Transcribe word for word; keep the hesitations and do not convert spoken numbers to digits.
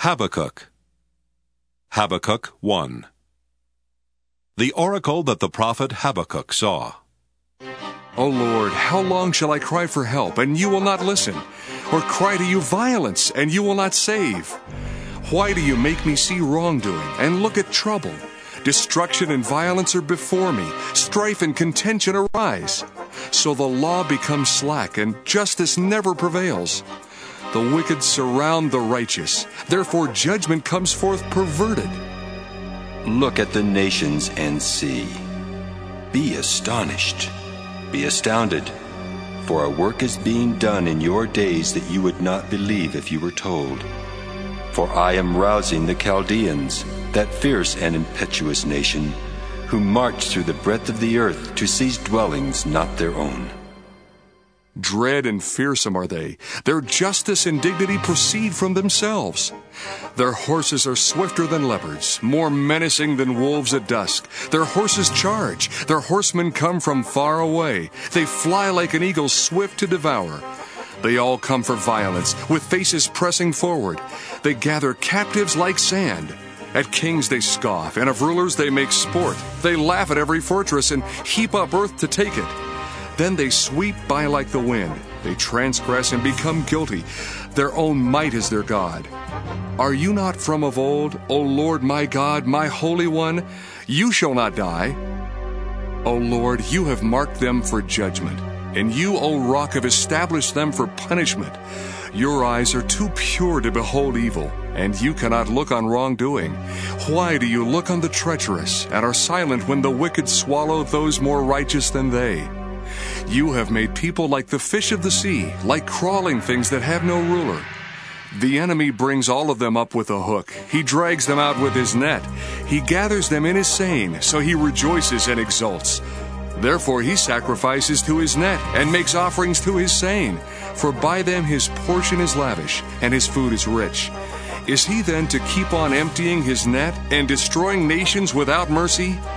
Habakkuk. Habakkuk one. The oracle that the prophet Habakkuk saw. O Lord, how long shall I cry for help, and you will not listen? Or cry to you violence, and you will not save? Why do you make me see wrongdoing, and look at trouble? Destruction and violence are before me. Strife and contention arise. So the law becomes slack, and justice never prevails. The wicked surround the righteous. Therefore judgment comes forth perverted. Look at the nations and see. Be astonished. Be astounded. For a work is being done in your days that you would not believe if you were told. For I am rousing the Chaldeans, that fierce and impetuous nation, who march through the breadth of the earth to seize dwellings not their own. Dread and fearsome are they. Their justice and dignity proceed from themselves. Their horses are swifter than leopards, more menacing than wolves at dusk. Their horses charge. Their horsemen come from far away. They fly like an eagle swift to devour. They all come for violence, with faces pressing forward. They gather captives like sand. At kings they scoff, and of rulers they make sport. They laugh at every fortress and heap up earth to take it. Then they sweep by like the wind. They transgress and become guilty. Their own might is their God. Are you not from of old, O Lord my God, my Holy One? You shall not die. O Lord, you have marked them for judgment, and you, O Rock, have established them for punishment. Your eyes are too pure to behold evil, and you cannot look on wrongdoing. Why do you look on the treacherous, and are silent when the wicked swallow those more righteous than they? You have made people like the fish of the sea, like crawling things that have no ruler. The enemy brings all of them up with a hook. He drags them out with his net. He gathers them in his seine, so he rejoices and exults. Therefore he sacrifices to his net and makes offerings to his seine, for by them his portion is lavish, and his food is rich. Is he then to keep on emptying his net and destroying nations without mercy?